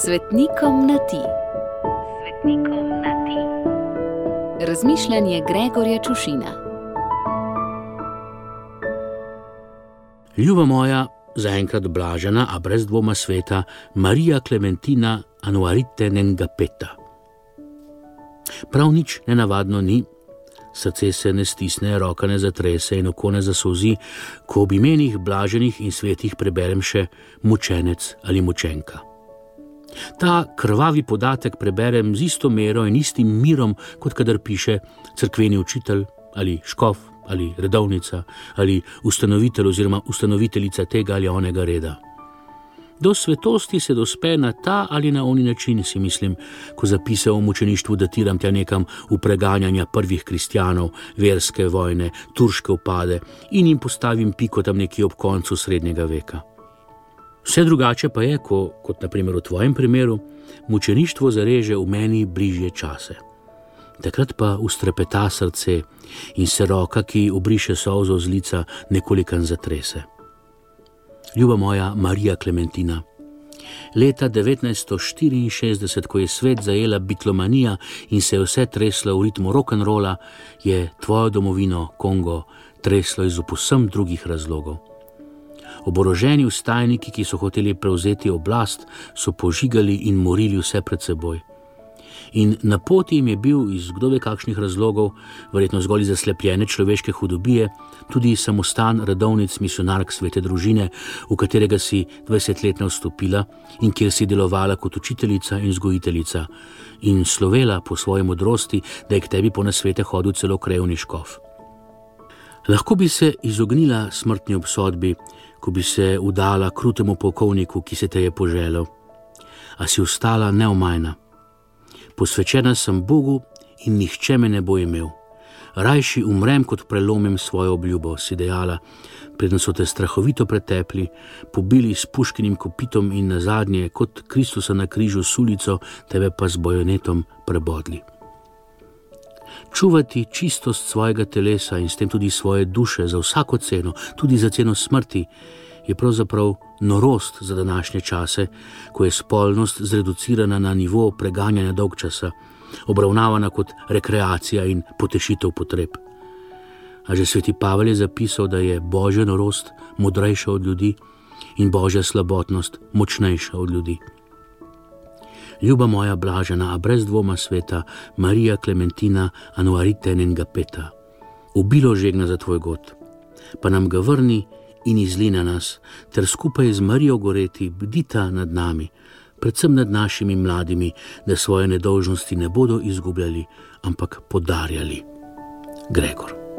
Svetnikom na ti. Svetnikom na ti. Razmišljanje Gregorja Čušina. Ljuba moja, zaenkrat blažena, a brez dvoma sveta, Marija Klementina Anuaritenengapeta. Prav nič nenavadno ni, srce se ne stisne, roka ne zatrese in oko ne zasolzi, ko ob imenih blaženih in svetih preberem še mučenec ali mučenka. Ta krvavi podatek preberem z isto mero in istim mirom, kot kadar piše cerkveni učitelj ali škof ali redovnica ali ustanovitelj oziroma ustanoviteljica tega ali onega reda. Do svetosti se dospe na ta ali na oni način, si mislim, ko zapise o mučeništvu datiram tja nekam v preganjanja prvih kristjanov, verske vojne, turške upade in jim postavim piko tam nekje ob koncu srednjega veka. Vse drugače pa je, kot na primer v tvojem primeru, mučeništvo zareže v meni bližje čase. Takrat pa ustrepeta srce in se roka, ki obriše solzo z lica, nekolikan zatrese. Ljuba moja Marija Klementina, leta 1964, ko je svet zajela bitlomanija in se je vse treslo v ritmu rock'n'rolla, je tvojo domovino, Kongo, treslo iz povsem drugih razlogov. Oboroženi vstajniki, ki so hoteli prevzeti oblast, so požigali in morili vse pred seboj. In na poti jim je bil iz kdo ve kakšnih razlogov, verjetno zgolj zaslepljene človeške hudobije, tudi samostan redovnic misionark svete družine, v katerega si 20-letna vstopila in kjer si delovala kot učiteljica in vzgojiteljica in slovela po svoji modrosti, da je k tebi po nasvete hodil celo krajevni škof. Lahko bi se izognila smrtni obsodbi, ko bi se udala krutemu polkovniku, ki se te je poželel. A si ostala neomajna. Posvečena sem Bogu in nihče me ne bo imel. Rajši umrem, kot prelomim svojo obljubo, si dejala, preden so te strahovito pretepli, pobili s puškinim kopitom in nazadnje, kot Kristusa na križu s ulico, tebe pa z bajonetom prebodli. Čuvati čistost svojega telesa in s tem tudi svoje duše za vsako ceno, tudi za ceno smrti, je pravzaprav norost za današnje čase, ko je spolnost zreducirana na nivo preganjanja dolgčasa, obravnavana kot rekreacija in potešitev potreb. A že sveti Pavel je zapisal, da je božja norost modrejša od ljudi in božja slabotnost močnejša od ljudi. Ljuba moja blažena, a brez dvoma sveta, Marija Klementina Anuaritenengapeta, ubilo žegna za tvoj god, pa nam ga vrni in izli na nas, ter skupaj z Marijo goreti bdita nad nami, predvsem nad našimi mladimi, da svoje nedolžnosti ne bodo izgubljali, ampak podarjali. Gregor.